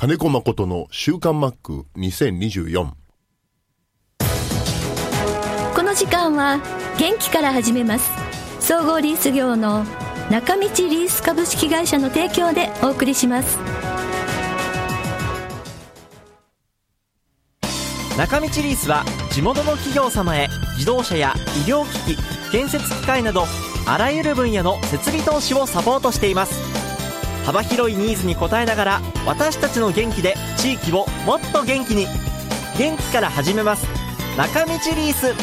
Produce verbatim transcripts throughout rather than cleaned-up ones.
金子誠の週刊マックにせんにじゅうよん。 この時間は元気から始めます。総合リース業の中道リース株式会社の提供でお送りします。 中道リースは地元の企業様へ自動車や医療機器、建設機械などあらゆる分野の設備投資をサポートしています。幅広いニーズに応えながら私たちの元気で地域をもっと元気に。元気から始めます。中道リース。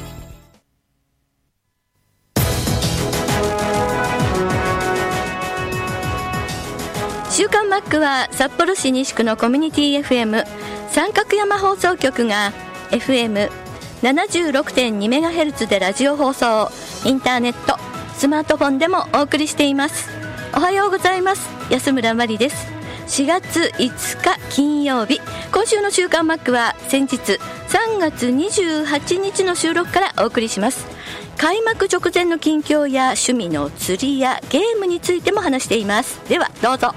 週刊マックは札幌市西区のコミュニティ エフエム 三角山放送局が エフエムななじゅうろくてんにメガヘルツ でラジオ放送、インターネット、スマートフォンでもお送りしています。おはようございます。安村麻里です。しがついつか金曜日、今週の週刊マックは先日さんがつにじゅうはちにちの収録からお送りします。開幕直前の近況や趣味の釣りやゲームについても話しています。ではどうぞ。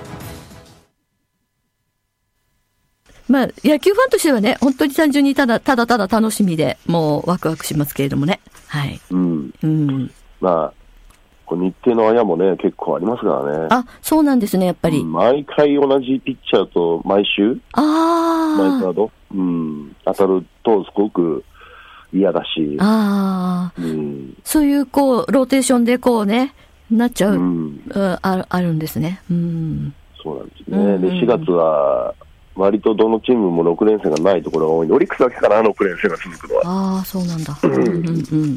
まあ、野球ファンとしてはね、本当に単純にただただただ楽しみでもうワクワクしますけれどもね。はい。うん。うん。まあ、 日程のあやもね、結構ありますからね。 あ、そうなんですね、やっぱり。 うん、毎回同じピッチャーと毎週、 あ毎カード、うん、当たるとすごく嫌だし。 ああ、うん。そういうこう、ローテーションでこうね、なっちゃう、うん、あ, あるんですね。うん。 そうなんですね。うんうん、で、しがつは、割とどのチームもろくれんせんがないところが多いんで、オリックスだけかな、ろくれんせんが続くのは。 ああ、そうなんだ。うんうんうん、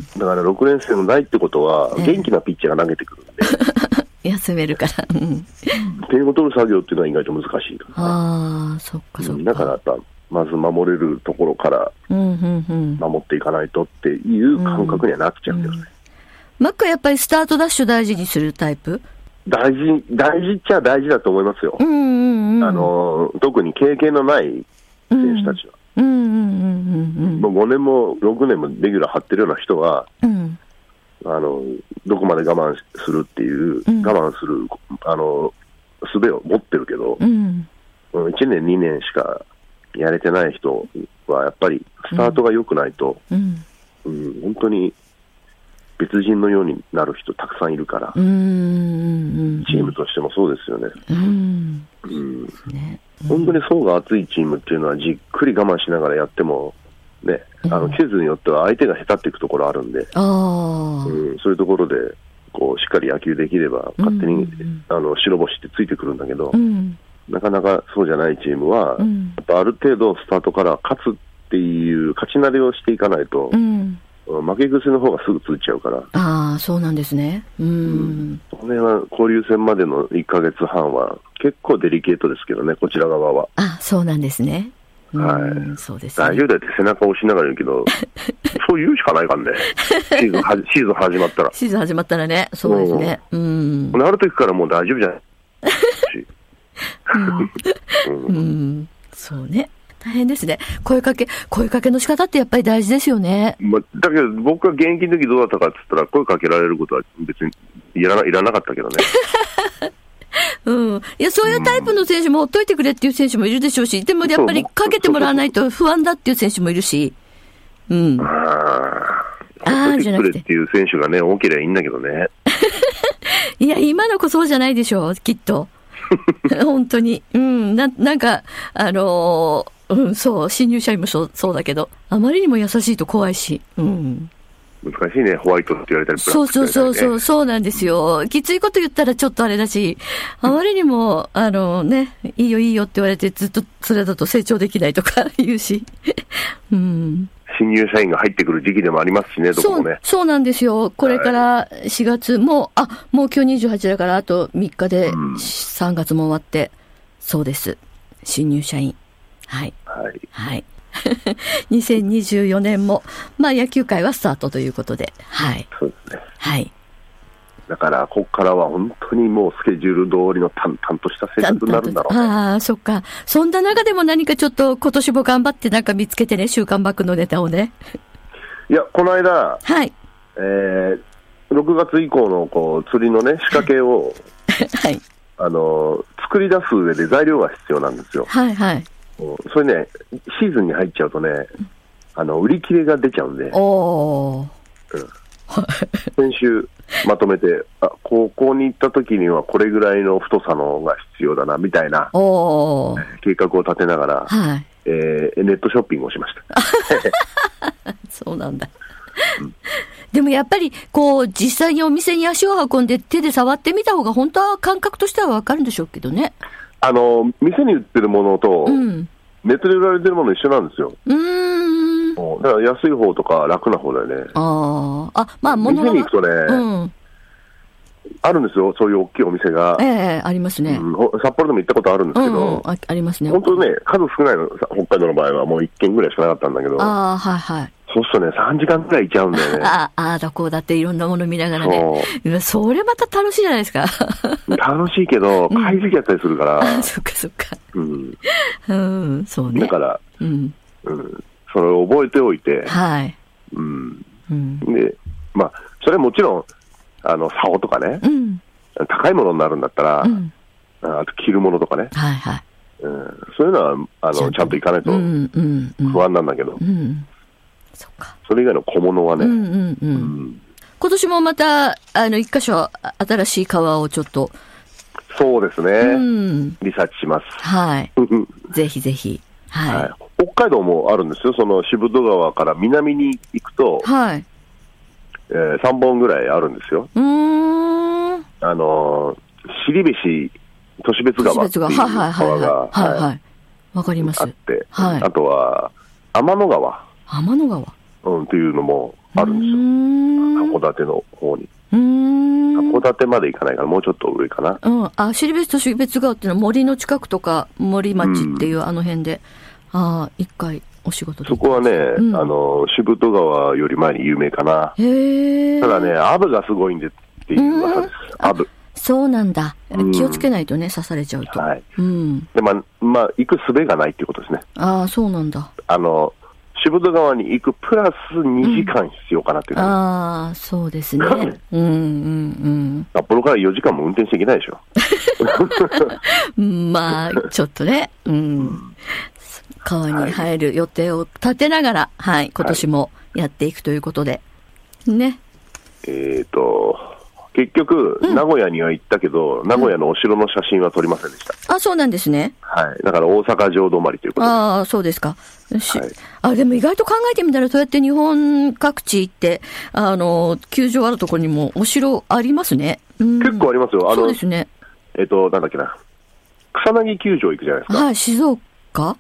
だからろくれんせんがないってことは、元気なピッチャーが投げてくるんで。 えー、休めるから。うん、 点を取る作業っていうのは意外と難しいから、ね。 ああ、そっかそっか。 だからやっぱ、まず守れるところから守っていかないとっていう感覚にはなっちゃうんですね。うんうん、 マックはやっぱりスタートダッシュ大事にするタイプ？ 大事、大事っちゃ大事だと思いますよ。 うんうんうん、 あの特に経験のない選手たちは。 うんうんうんうん、 もうごねんもろくねんもレギュラー張ってるような人は、うん、あのどこまで我慢するっていう、うん、我慢するあの術を持ってるけど、うん、いちねんにねんしかやれてない人はやっぱりスタートが良くないと、うんうん、本当に別人のようになる人たくさんいるから、うん、チームとしてもそうですよね。うんうんね、本当に層が厚いチームっていうのはじっくり我慢しながらやっても、ね、あの季節によっては相手が下手っていくところあるんで、あ、うん、そういうところでこうしっかり野球できれば勝手に、うん、あの白星ってついてくるんだけど、うん、なかなかそうじゃないチームは、うん、やっぱある程度スタートから勝つっていう勝ち慣れをしていかないと、うん、負け癖の方がすぐついちゃうから。 ああ、そうなんですね。うん。うん、 これは交流戦までのいっかげつはんは結構デリケートですけどね、こちら側は。 あ、そうなんですね。 はい。そうですね。大丈夫だって背中を押しながら言うけど、そう言うしかないからね。シーズンは、シーズン始まったら。 シーズン始まったらね、そうですね。うん。 ある時からもう大丈夫じゃない。 うん。うん、そうね。大変ですね。声かけ、声かけの仕方ってやっぱり大事ですよね。 まあ、だけど僕が現役の時どうだったかって言ったら、声かけられることは別にいらな、いらなかったけどね。 うん。いや、そういうタイプの選手もほっといてくれっていう選手もいるでしょうし、でもやっぱりかけてもらわないと不安だっていう選手もいるし。うん。 ああ。ほっといてくれっていう選手がね、多ければいいんだけどね。 いや、今の子そうじゃないでしょう、きっと。本当に。うん。な、なんか、あのー、うん、そう、新入社員もそう、そうだけど、あまりにも優しいと怖いし、うん。 難しいね、ホワイトって言われたり、 そうそうそうそう、そうなんですよ。きついこと言ったらちょっとあれだし、あまりにも、あのね、いいよいいよって言われてずっとそれだと成長できないとか言うし、うん。 新入社員が入ってくる時期でもありますしね、どこもね。 そう、そうなんですよ。これからしがつ、はい、もう、あ、もう今日にじゅうはちだからあとみっかでさんがつも終わって、うん、そうです。新入社員。はい。はい。はい。にせんにじゅうよねんも、まあ野球界はスタートということで、はい。 そうですね。 はい。 だから、ここからは本当にもうスケジュール通りの淡々とした生活になるんだろうね。 ああ、そっか。そんな中でも何かちょっと今年も頑張ってなんか見つけてね、週刊バックのネタをね。 いや、この間、 はい。 えー、ろくがつ以降のこう釣りのね、仕掛けを、 はい。 あの作り出す上で材料が必要なんですよ。 はいはい。 それね、シーズンに入っちゃうとね、あの売り切れが出ちゃうんで、 おー、うん、 先週まとめて、あ、ここに行った時にはこれぐらいの太さのが必要だなみたいなお計画を立てながら、 はい、 えー、ネットショッピングをしました。 そうなんだ。うん、でもやっぱりこう実際にお店に足を運んで手で触ってみた方が本当は感覚としては分かるんでしょうけどね。 あの店に売ってるものと、うん、ネットで売られてるもの一緒なんですよ。 うーん、 だから安い方とか楽な方だよね。 ああ、まあ物店に行くとね、 うん、 あるんですよ、そういう大きいお店が。 ええ、ありますね、 うん、札幌でも行ったことあるんですけど、 うんうん、あ, ありますね。 本当ね、数少ないの、北海道の場合はもういっけんぐらいしかなかったんだけど、 ああ、はいはい。 そうするとね、さんじかんくらいいちゃうんだよね。 ああ、あだこうだっていろんなもの見ながらね。そ, それまた楽しいじゃないですか。 楽しいけど、買いすぎちゃったりするから。 うん、あ、そっかそっか。 うん。 うん、そうね。 だから、 うん。 うん。それを覚えておいて。 はい。 うん。うん、で、まあ、それはもちろん、あの、竿とかね。 うん。 高いものになるんだったら、うん、あと着るものとかね。 はいはい。 うん、そういうのは、あの、ちゃんと行かないと不安なんだけど。 うんうんうんそ, かそれ以外の小物はね、 うんうんうんうん、今年もまたあの一箇所新しい川をちょっとそうですね、うん、リサーチします。 はいぜひぜひ、はいはい、 北海道もあるんですよ。その渋戸川から南に行くと、 はいえー、さんぼんぐらいあるんですよ。 うーんあの後志都市別川っていう川がはいはいわかりますあって、 はい、 あとは天の川天の川、 うん、っていうのもあるんですよ。函館の方に。 うーん函館まで行かないからもうちょっと上かな。 うん、あ、後別と後別川っていうのは森の近くとか森町っていうあの辺で、うん、ああ一回お仕事でそこはね、うん、あの渋戸川より前に有名かな。 へえ。 ただねアブがすごいんでっていう噂です。アブ。 そうなんだ。気をつけないとね刺されちゃうと。 はい。 うん。 でまあまあ行く術がないっていうことですね。 ああそうなんだ。 あの渋戸川に行くプラスにじかん必要かなっていう、 うん、ああそうですね。うんうんうん。 札幌からよじかんも運転していけないでしょ。 まあちょっとね。うん。川に入る予定を立てながら、はい、今年もやっていくということで、はい、ね。 えっと結局、うん、名古屋には行ったけど、名古屋のお城の写真は撮りませんでした。 うん、あ、そうなんですね。 はい。だから大阪城止まりということで。 ああ、そうですか。はい、 あ、 でも意外と考えてみたら、そうやって日本各地行って、あの、球場あるところにもお城ありますね。うん、 結構ありますよ。あの、 そうですね。 えっと、なんだっけな。草薙球場行くじゃないですか。 はい、静岡はい。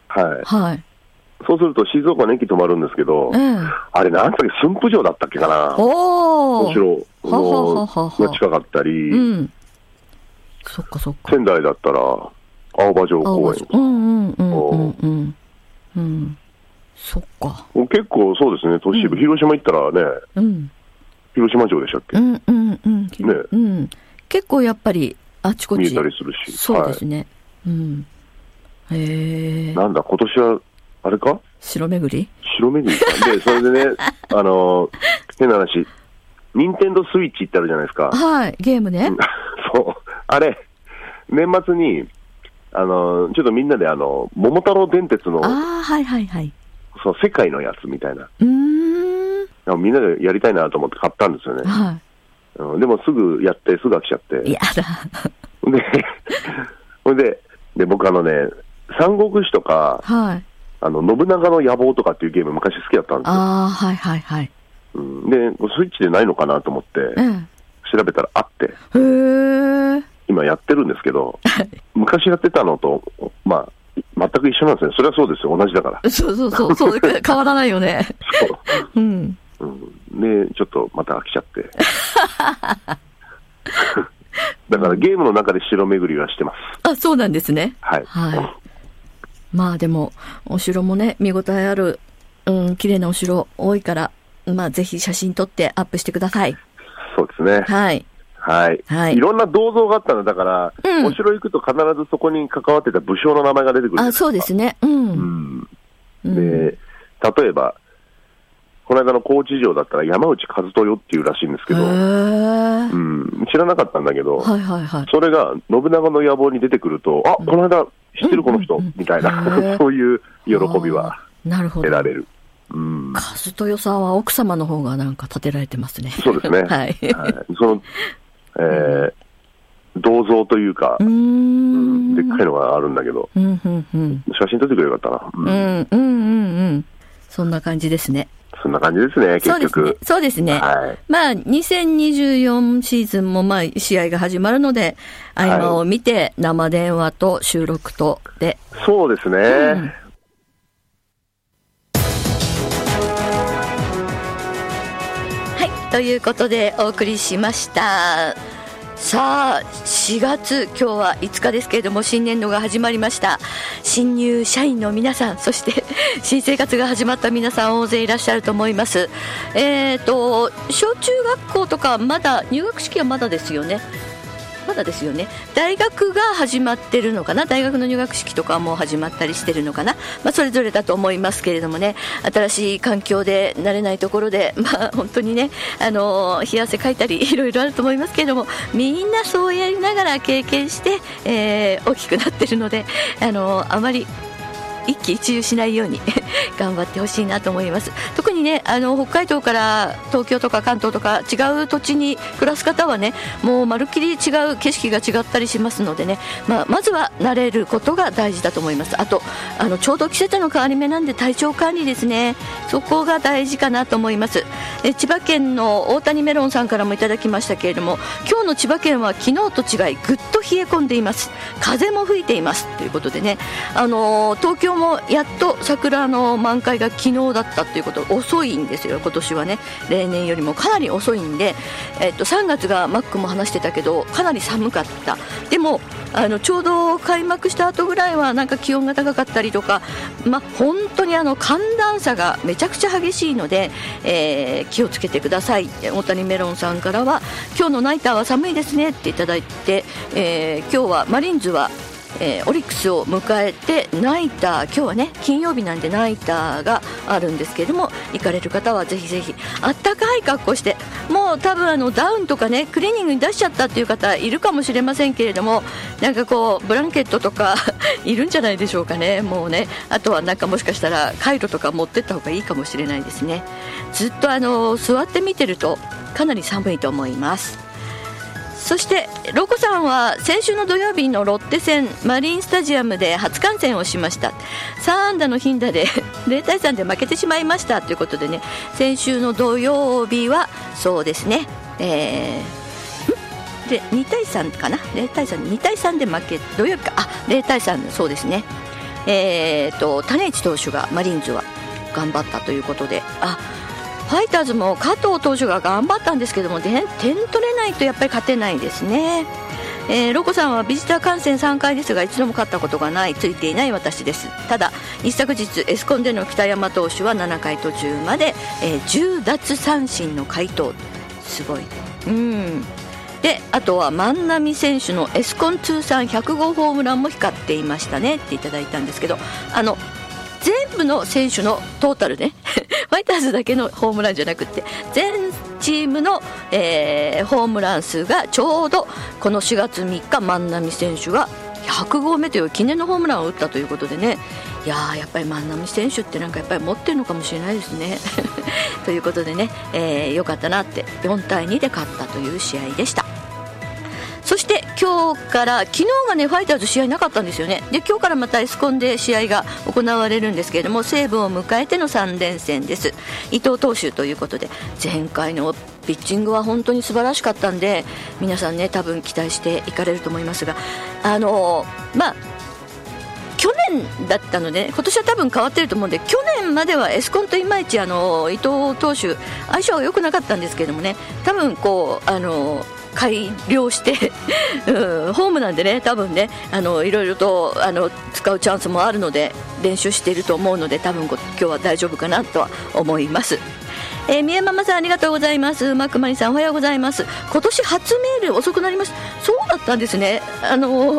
はい。 そうすると静岡の駅止まるんですけど、うん、あれなんだっけ、駿府城だったっけかな。 おお城のが近かったり、うん、 そっかそっか。 仙台だったら青葉城公園。 うんうんうんうんうんうん。そっか。 結構そうですね。都市部、うん、広島行ったらね、うん、広島城でしたっけ。 うんうんうん。ね、うん。結構やっぱりあちこち見えたりするし。 そうですね。はい、うん。へえ。 なんだ今年は。あれか城巡り城巡りか。で、それでね、あのー、変な話、ニンテンドースイッチってあるじゃないですか。 はい、ゲームね。 そう。あれ、年末に、あのー、ちょっとみんなであの、桃太郎電鉄の、 ああ、はいはいはい。 そう、世界のやつみたいな。 うーん。 みんなでやりたいなと思って買ったんですよね。 はい。 うん、でもすぐやって、すぐ飽きちゃって。 やだ。 で、ほんで、で、僕あのね、三国志とか、 はい。 あの信長の野望とかっていうゲーム昔好きだったんですよ。 ああ、はいはいはい。 うん、で、スイッチでないのかなと思って、うん、調べたらあって、 へー、 今やってるんですけど、昔やってたのと、まあ、全く一緒なんですね。それはそうですよ、同じだから。 そうそうそう、そう変わらないよね。 そう。うん。うん、で、ちょっとまた飽きちゃって。だからゲームの中で城巡りはしてます。 あ、そうなんですね。 はい。 はい。まあでもお城もね見応えある、うん、綺麗なお城多いから、まあぜひ写真撮ってアップしてください。 そうですね。 はいはい。 はい。 いろんな銅像があったのだから、うん、お城行くと必ずそこに関わってた武将の名前が出てくる。 あ、そうですね。うん。 うん、で、例えばこの間の高知城だったら山内和豊っていうらしいんですけど、うん、知らなかったんだけど、はいはいはい、それが信長の野望に出てくると、あ、この間知ってるこの人、うんうんうん、みたいなそういう喜びは得られる。うん、 和豊さんは奥様の方がなんか立てられてますね。 そうですね。はい。はい、その、えー、銅像というか、うーん、でっかいのがあるんだけど、うんうんうん、写真撮ってくれよかったな。うん、うん、うんうんうんそんな感じですね。 そんな感じですね、結局。 そうですね。そうですね。はい、まあ、にせんにじゅうよんシーズンもまあ、試合が始まるので、合間を見て、生電話と収録とで。 そうですね。うんということでお送りしました。さあしがつ、今日はいつかですけれども、新年度が始まりました。新入社員の皆さん、そして新生活が始まった皆さん大勢いらっしゃると思います。えーと小中学校とかまだ入学式はまだですよね。まだですよね。大学が始まってるのかな、大学の入学式とかはもう始まったりしてるのかな、まあ、それぞれだと思いますけれどもね、新しい環境で慣れないところで、まあ、本当にね、あの冷や汗かいたりいろいろあると思いますけれども、みんなそうやりながら経験して、えー、大きくなってるので、あのあまり一喜一憂しないように頑張ってほしいなと思います。特にね、あの北海道から東京とか関東とか違う土地に暮らす方はね、もうまるっきり違う景色が違ったりしますのでね、まあ、まずは慣れることが大事だと思います。あとあのちょうど季節の変わり目なんで体調管理ですね、そこが大事かなと思います。え千葉県の大谷メロンさんからもいただきましたけれども、今日の千葉県は昨日と違いぐっと冷え込んでいます。風も吹いていますということでね、あの東京もやっと桜の満開が昨日だったということ、遅いんですよ今年はね。例年よりもかなり遅いんで、えっと、さんがつがマックも話してたけどかなり寒かった。でもあのちょうど開幕した後ぐらいはなんか気温が高かったりとか、ま、本当にあの寒暖差がめちゃくちゃ激しいので、えー、気をつけてください。大谷メロンさんからは、今日のナイターは寒いですねっていただいて、えー、今日はマリーンズはえー、オリックスを迎えてナイター、今日はね金曜日なんでナイターがあるんですけれども、行かれる方はぜひぜひあったかい格好して、もう多分あのダウンとかねクリーニングに出しちゃったっていう方いるかもしれませんけれども、なんかこうブランケットとかいるんじゃないでしょうかね。もうね、あとはなんかもしかしたらカイロとか持ってった方がいいかもしれないですね。ずっとあの座って見てるとかなり寒いと思います。そしてロコさんは先週の土曜日のロッテ戦マリンスタジアムで初観戦をしました。さん安打の頻打でゼロたいさんで負けてしまいましたということでね、先週の土曜日はそうですね、えー、でにたいさんかな、ゼロたいさん、にたいさんで負け、土曜日か、あゼロたいさん、そうですね、えーと種市投手がマリーンズは頑張ったということで、あファイターズも加藤投手が頑張ったんですけども、点取れないとやっぱり勝てないですね。えー、ロコさんはビジター観戦さんかいですが一度も勝ったことがない、ついていない私です。ただ一昨日エスコンでの北山投手はななかい途中まで、えー、じゅう奪三振の快投、すごい。うんであとは万波選手のエスコン通算ひゃくごうホームランも光っていましたねっていただいたんですけど、あの全部の選手のトータルねファイターズだけのホームランじゃなくて全チームの、えー、ホームラン数がちょうどこのしがつみっか万波選手がひゃくごうめという記念のホームランを打ったということでね、いやーやっぱり万波選手ってなんかやっぱり持ってるのかもしれないですねということでね、えー、よかったなって、よんたいにで勝ったという試合でした。そして今日から昨日がねファイターズ試合なかったんですよね。で今日からまたエスコンで試合が行われるんですけれども、西武を迎えてのさんれんせんです。伊藤投手ということで、前回のピッチングは本当に素晴らしかったんで、皆さんね多分期待していかれると思いますが、あのー、まあ去年だったので、ね、今年は多分変わってると思うんで、去年まではエスコンといまいちあの伊藤投手相性が良くなかったんですけれどもね、多分こうあのー改良して、うん、ホームなんでね多分ねあのいろいろとあの使うチャンスもあるので練習していると思うので、多分今日は大丈夫かなとは思います。えー、三重ママさんありがとうございます。マックマリさんおはようございます。今年初メール遅くなりました。そうだったんですね。あの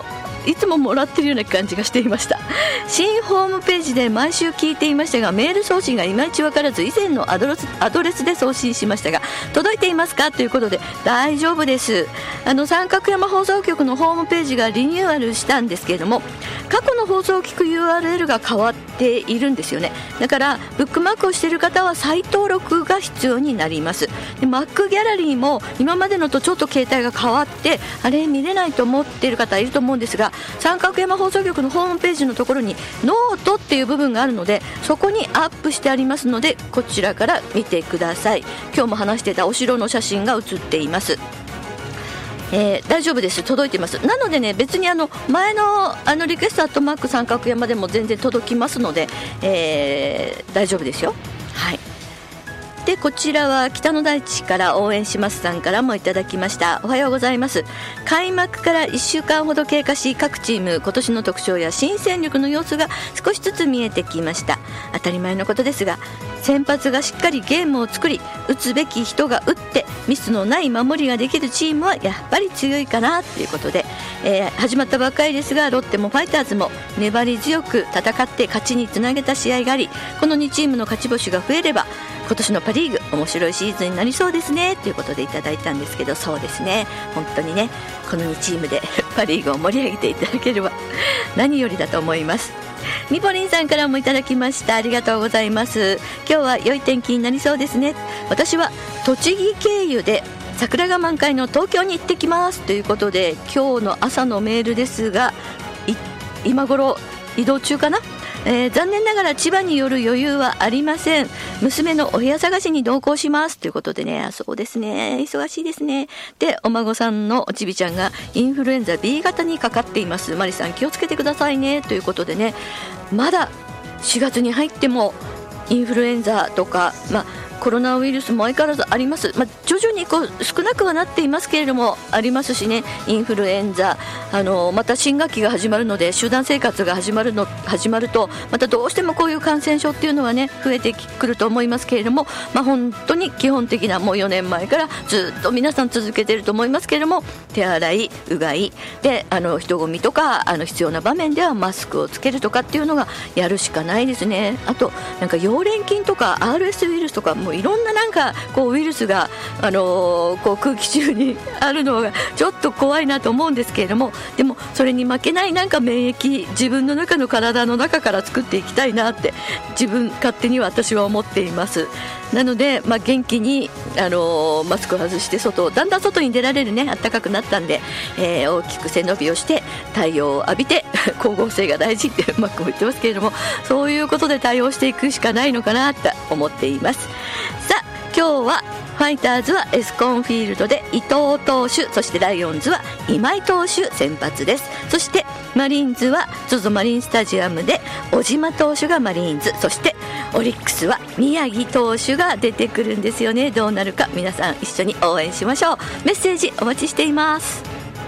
いつももらってるような感じがしていました。新ホームページで毎週聞いていましたが、メール送信がいまいち分からず、以前のアドレス、アドレスで送信しましたが、届いていますかということで、大丈夫です。あの三角山放送局のホームページがリニューアルしたんですけれども、過去の放送を聞く ユーアールエル が変わっているんですよね。だからブックマークをしている方は再登録が必要になります。で Mac ギャラリーも今までのとちょっと携帯が変わって、あれ見れないと思っている方いると思うんですが、三角山放送局のホームページのところにノートっていう部分があるので、そこにアップしてありますので、こちらから見てください。今日も話していたお城の写真が写っています。えー、大丈夫です、届いてます。なのでね、別にあの前のあのリクエストアットマーク三角山でも全然届きますので、えー、大丈夫ですよ。はい。でこちらは北の大地から応援しますさんからもいただきました。おはようございます。開幕からいっしゅうかんほど経過し、各チーム今年の特徴や新戦力の様子が少しずつ見えてきました。当たり前のことですが、先発がしっかりゲームを作り、打つべき人が打ってミスのない守りができるチームはやっぱり強いかなということで、えー、始まったばかりですが、ロッテもファイターズも粘り強く戦って勝ちにつなげた試合があり、このにチームの勝ち星が増えれば今年のパリーグ面白いシーズンになりそうですねということでいただいたんですけど、そうですね、本当にね、このにチームでパリーグを盛り上げていただければ何よりだと思います。みぽりんさんからもいただきました。ありがとうございます。今日は良い天気になりそうですね。私は栃木経由で桜が満開の東京に行ってきますということで、今日の朝のメールですが、今頃移動中かな。えー、残念ながら千葉による余裕はありません。娘のお部屋探しに同行しますということでね、そうですね、忙しいですね。でお孫さんのおちびちゃんがインフルエンザ ビー 型にかかっています。マリさん気をつけてくださいねということでね、まだしがつに入ってもインフルエンザとか、まあコロナウイルスも相変わらずあります。まあ、徐々にこう少なくはなっていますけれどもありますしね、インフルエンザ、あのまた新学期が始まるので、集団生活が始まるの始まるとまたどうしてもこういう感染症っていうのはね増えてくると思いますけれども、まあ、本当に基本的なもうよねんまえからずっと皆さん続けていると思いますけれども、手洗い、うがいで、あの人混みとかあの必要な場面ではマスクをつけるとかっていうのがやるしかないですね。あとなんか溶連菌とか アールエス ウイルスとかもいろんななんかこうウイルスが、あのー、こう空気中にあるのがちょっと怖いなと思うんですけれども、でもそれに負けないなんか免疫、自分の中の体の中から作っていきたいなって自分勝手には私は思っています。なので、まあ、元気に、あのー、マスクを外して外だんだん外に出られるね、暖かくなったんで、えー、大きく背伸びをして太陽を浴びて光合成が大事ってマックも言ってますけれども、そういうことで対応していくしかないのかなと思っています。さあ今日はファイターズはエスコンフィールドで伊藤投手、そしてライオンズは今井投手先発です。そしてマリーンズは ゾゾ マリンスタジアムで小島投手がマリーンズ、そしてオリックスは宮城投手が出てくるんですよね。どうなるか皆さん一緒に応援しましょう。メッセージお待ちしています。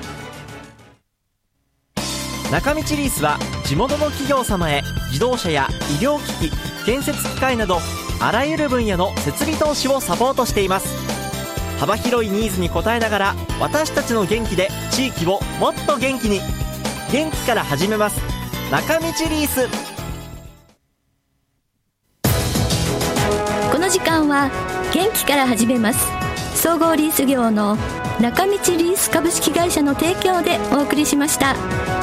中道リースは地元の企業様へ自動車や医療機器、建設機械などあらゆる分野の設備投資をサポートしています。幅広いニーズに応えながら、私たちの元気で地域をもっと元気に。元気から始めます。中道リース。 この時間は元気から始めます。総合リース業の中道リース株式会社の提供でお送りしました。